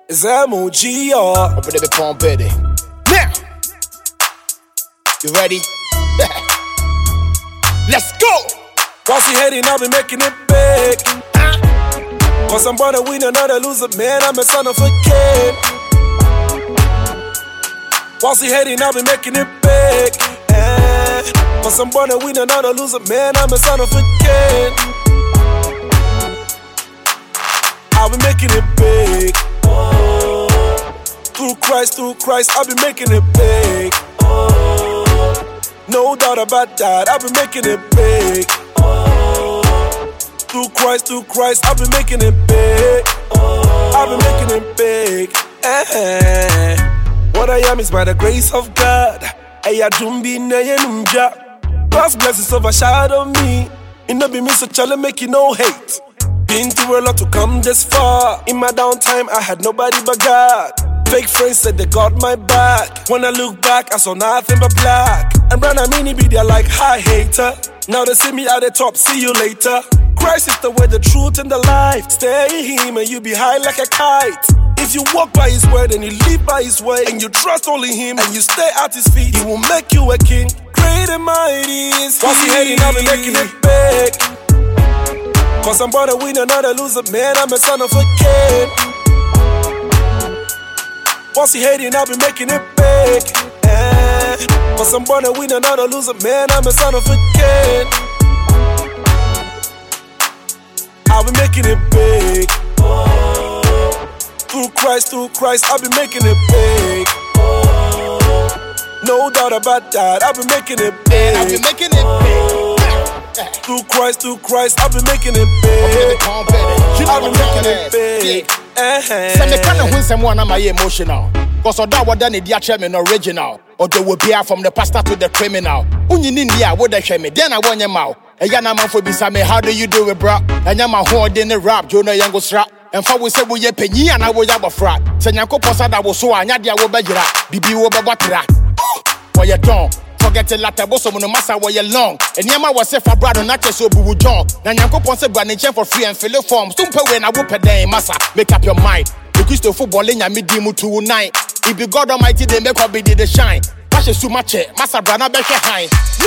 It's MOG, Up in the pump ready. Now, you ready? Let's go. Once he heading, I'll be making it big. Cause I'm born to win, another loser, man. I'm a son of a kid. Once he heading, I'll be making it big. Cause I'm born to win, another loser, man. I'm a son of a kid. I'll be making it big. Through Christ, I'll be making it big. No doubt about that, I'll be making it big. Through Christ, I'll be making it big. I'll be making it big. What I am is by the grace of God. God's blessings overshadow me. It no be me, so challenge make you no hate. Been through a lot to come this far. In my downtime, I had nobody but God. Fake friends said they got my back. When I look back, I saw nothing but black. And brother Mini be there like, hi hater. Now they see me at the top, see you later. Christ is the way, the truth, and the life. Stay in him and you be high like a kite. If you walk by his word and you live by his way, and you trust only him and you stay at his feet, he will make you a king. Great and mighty is he. Once he heading, I'll be making it big. Cause I'm born to win, another loser, man. I'm a son of a kid. Once he hating, I'll be making it big. Cause I'm born to win, another loser, man. I'm a son of a kid. I'll be making it big. Through Christ, I'll be making it big. No doubt about that, I'll be making it big. I'll be making it big. Through Christ, I'll be making it big. I'll be making it big. Some the kind of when someone am I emotional. Cause that was done in the chairman original. Or they will be out from the pastor to the criminal. When you need India, what they show me, then I want your mouth. And yana man for me, how do you do it, bro? And yama horn in the rap, Jonah Yango strap. And for we say we ye penny and I will have a frat. Senyanko Posa that was so anyadia will be Bibi will be battery. For your tongue. Forget the latter bosom no matter where you long. And Yama was safe for brother, not just so boo John. Nanyanko Ponce Branich for free and fill the form. Soon pay when I whoop a day, massa. Make up your mind. The Christo football in your medium to night. If you God Almighty, they make up be the shine. Pasha so much, Massa Brana Becker High.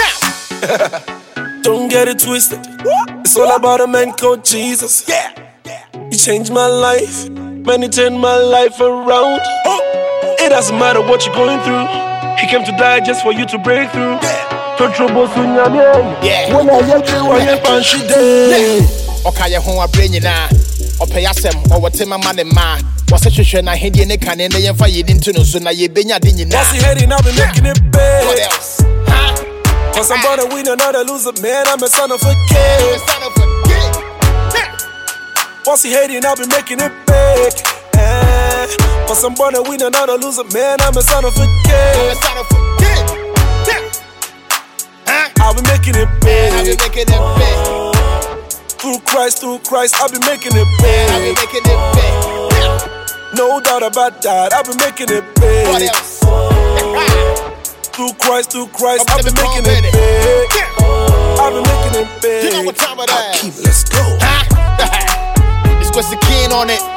Yeah. Don't get it twisted. It's all about a man called Jesus. Yeah. He changed my life. Man, he turned my life around. It doesn't matter what you're going through. He came to die just for you to break through. Yeah. When I get you, I ain't punch you day. Okay, home a brain now. Or pay us them, or what my money man. Was such a shame I had in a can in the fire into no sooner you been at dinner. Once he heading, I'll be making it big. What else? Cause I'm born to win, another loser, man. I'm a son of a kid. Once he heading, I'll be making it big. Cause I'm born to win, another loser, man. I'm a son of a kid. I'll be making it big. I'll be making it big. Through Christ, I'll be making it big. I'll be making it big. No doubt about that, I'll be making it big. What else? Through Christ, I'll be making it big. I'll be making it big. You know what time it is? Let's go. It's Quest the King on it.